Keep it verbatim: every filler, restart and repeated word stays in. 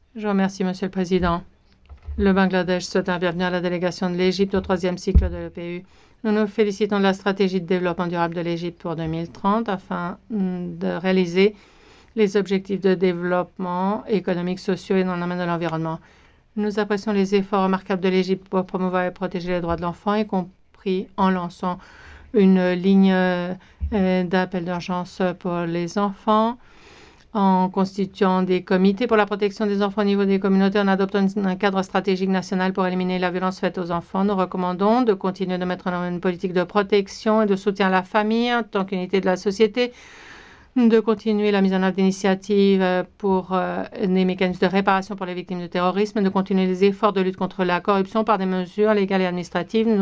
Je vous remercie, Monsieur le Président. Le Bangladesh souhaite la bienvenue à la délégation de l'Égypte au troisième cycle de l'E P U. Nous nous félicitons de la stratégie de développement durable de l'Égypte pour deux mille trente afin de réaliser les objectifs de développement économique, sociaux et dans le domaine de l'environnement. Nous apprécions les efforts remarquables de l'Égypte pour promouvoir et protéger les droits de l'enfant, y compris en lançant une ligne euh, d'appel d'urgence pour les enfants, en constituant des comités pour la protection des enfants au niveau des communautés, en adoptant un cadre stratégique national pour éliminer la violence faite aux enfants. Nous recommandons de continuer de mettre en œuvre une politique de protection et de soutien à la famille en tant qu'unité de la société, de continuer la mise en œuvre d'initiatives pour euh, des mécanismes de réparation pour les victimes de terrorisme, de continuer les efforts de lutte contre la corruption par des mesures légales et administratives. Nous